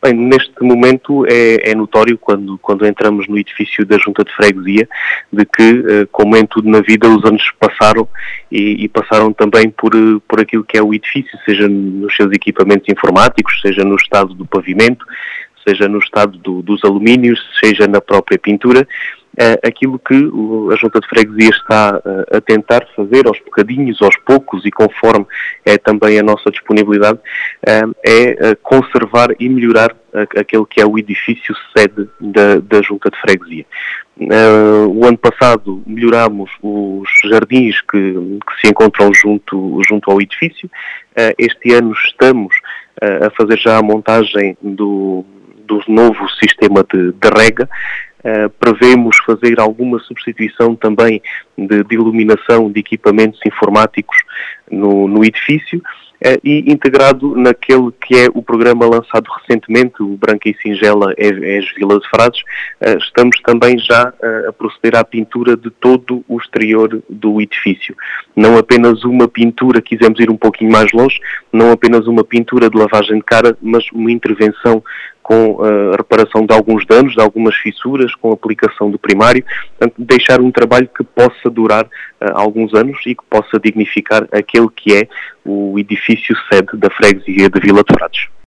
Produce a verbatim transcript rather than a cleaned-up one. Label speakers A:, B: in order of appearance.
A: Bem, neste momento é, é notório, quando, quando entramos no edifício da Junta de Freguesia, de que, como em tudo na vida, os anos passaram e, e passaram também por, por aquilo que é o edifício, seja nos seus equipamentos informáticos, seja no estado do pavimento, seja no estado do, dos alumínios, seja na própria pintura. Aquilo que a Junta de Freguesia está a tentar fazer aos bocadinhos, aos poucos e conforme é também a nossa disponibilidade, é conservar e melhorar aquele que é o edifício sede da, da Junta de Freguesia. O ano passado melhorámos os jardins que, que se encontram junto, junto ao edifício. Este ano estamos a fazer já a montagem do, do novo sistema de, de rega. Uh, prevemos fazer alguma substituição também de, de iluminação de equipamentos informáticos no, no edifício uh, e integrado naquele que é o programa lançado recentemente, o Branca e Singela é, é Vila de Frades. Uh, estamos também já uh, a proceder à pintura de todo o exterior do edifício. Não apenas uma pintura, quisemos ir um pouquinho mais longe, não apenas uma pintura de lavagem de cara, mas uma intervenção com a reparação de alguns danos, de algumas fissuras, com a aplicação do primário, portanto, deixar um trabalho que possa durar uh, alguns anos e que possa dignificar aquele que é o edifício sede da Freguesia de Vila de Frades.